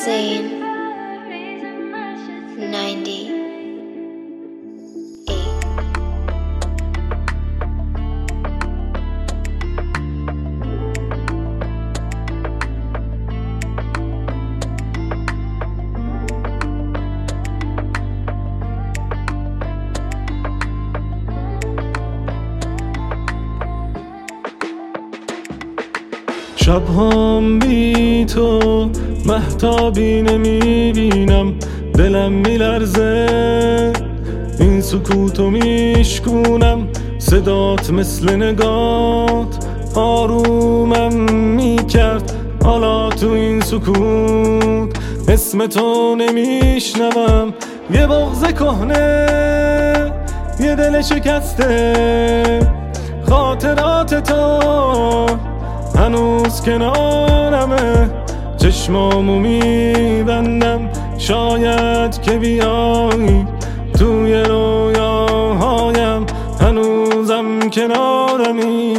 Zane 98. شب‌هام بی تو مهتابی نمیبینم، دلم میلرزه، این سکوتو میشکونم، صدات مثل نگات آرومم میکرد، حالا تو این سکوت اسم تو نمیشنوم. یه بغض کهنه، یه دل شکسته، خاطرات تو هنوز کنارمه، چشمامو میبندم شاید که بیایی، توی رویاهایم هنوزم کنارمی.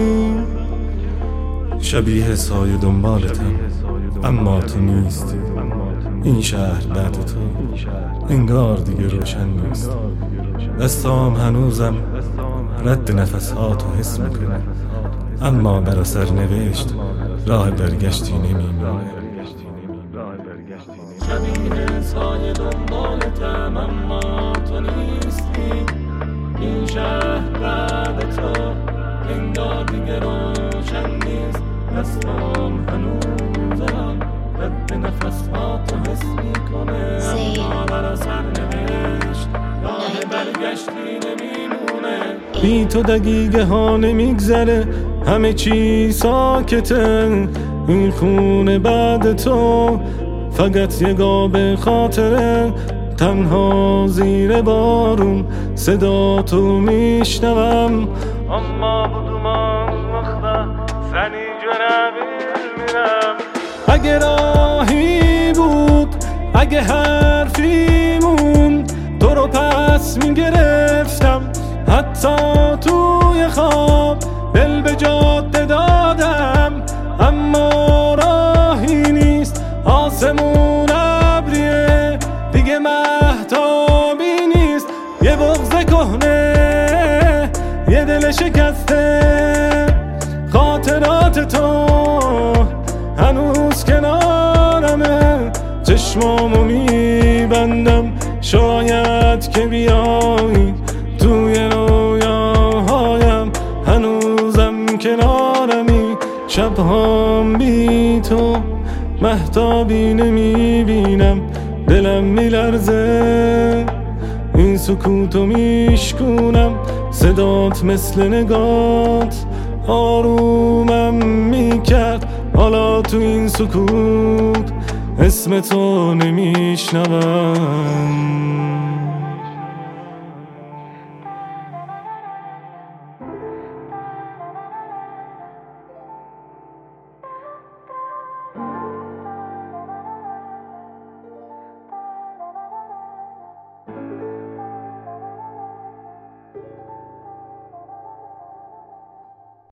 شبیه سایه دنبالتم اما تو نیستی، این شهر بعد تو انگار دیگه روشن نیست، دستام هنوزم رد نفساتو حس میکنه، اما بر اثر نوشت راه برگشتی نمیمونه. شبیه سایه دنبالتم اما تو نیستی، این شهر بعد تو انگار دیگه روشن نیست، دستام هنوزم رد نفساتو حس میکنه، اما بر اثر نوشت راه برگشتی نمیمونه. بی تو دقیقه ها نمیگذره، همه چی ساکته، این خونه بعد تو فقط یه قاب خاطره، تنها زیر بارون صدا تو میشنوم، اما بدومان مخدا سنی جنبیل میرم. اگه راهی بود، اگه حرفی موند، تو رو پس میگرفتم، حتی توی خواب دل به جاده دادم، اما راهی نیست، آسمون ابریه دیگه مهتابی نیست. یه بغض کهنه، یه دل شکسته، خاطرات تو هنوز کنارمه، چشمامو میبندم شاید که بیایی، توی رویاهایم هنوزم کنارمی. شب‌هام بی تو مهتابی نمیبینم، دلم میلرزه، این سکوتو میشکونم، صدات مثل نگات آرومم میکرد، حالا تو این سکوت اسم تو نمیشنوم.